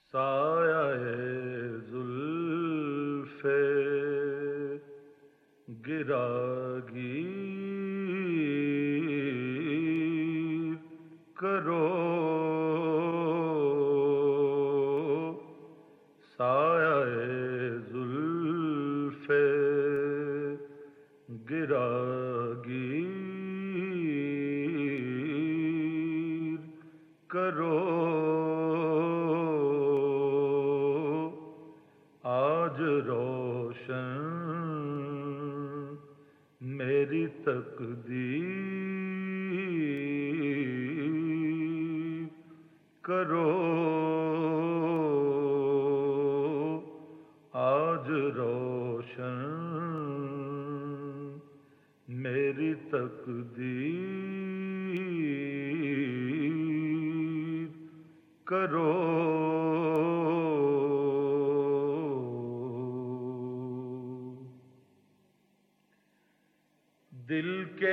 سایہ زلف گراگیر کرو، سایہ زلف گراگیر کرو، آج روشن میری تقدیر کرو، آج روشن میری تقدیر کرو۔ دل کے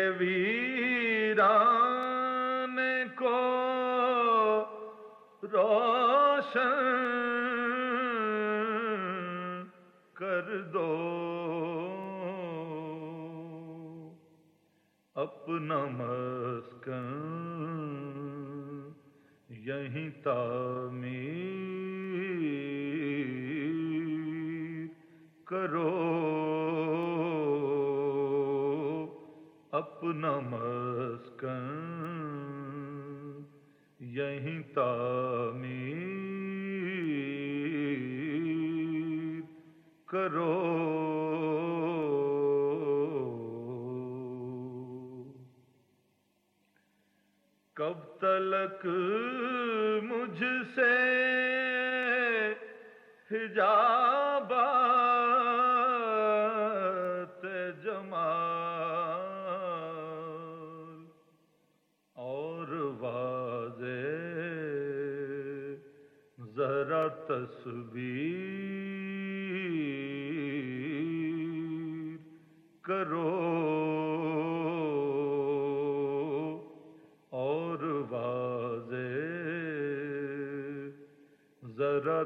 ویران کو روشن کر دو، اپنا مسکن یہیں تعمیر کرو، اپنا مسکن یہیں تعمیر کرو۔ کب تلک مجھ سے حجابات جمال اور واضح ذرا تصویر کرو، اور واضح ذرا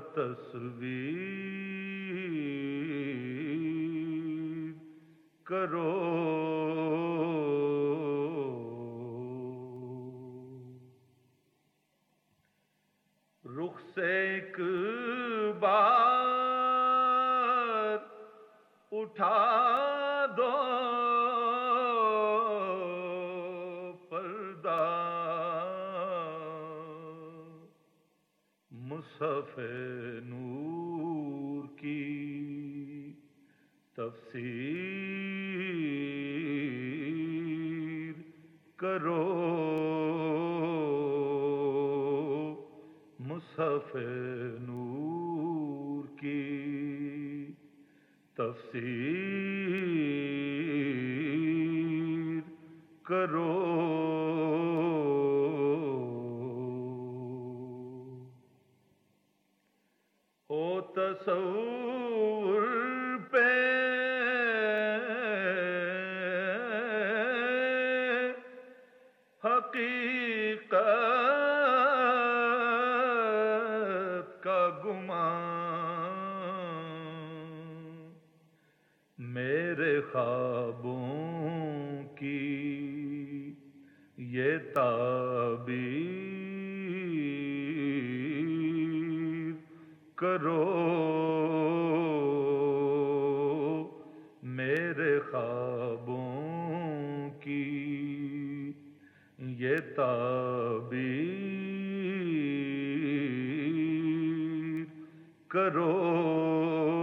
تصویر کرو۔ رخ سے ایک بار اٹھا دو پردہ، مصحف نور کی تفسیر کرو، مصحف نور کی تفسیر کرو۔ ہو تصور پہ حقیقت کا گمان، میرے خوابوں کی یہ تعبیر کرو، میرے خوابوں کی یہ تعبیر کرو۔